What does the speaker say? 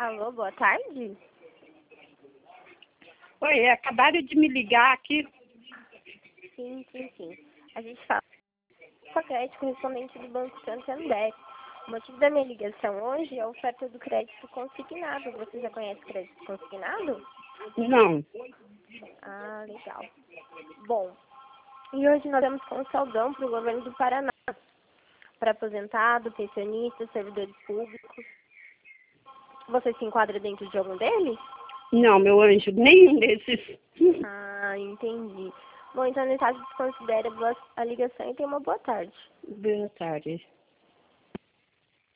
Alô, boa tarde? Oi, acabaram de me ligar aqui. Sim. A gente fala com a crédito correspondente do Banco Santander. O motivo da minha ligação hoje é a oferta do crédito consignado. Você já conhece crédito consignado? Não. Ah, legal. Bom, e hoje nós temos consalidão para o governo do Paraná, para aposentado, pensionista, servidores públicos. Você se enquadra dentro de algum deles? Não, meu anjo, nenhum desses. Ah, entendi. Bom, então nesse caso, desconsidere a ligação e tenha uma boa tarde. Boa tarde.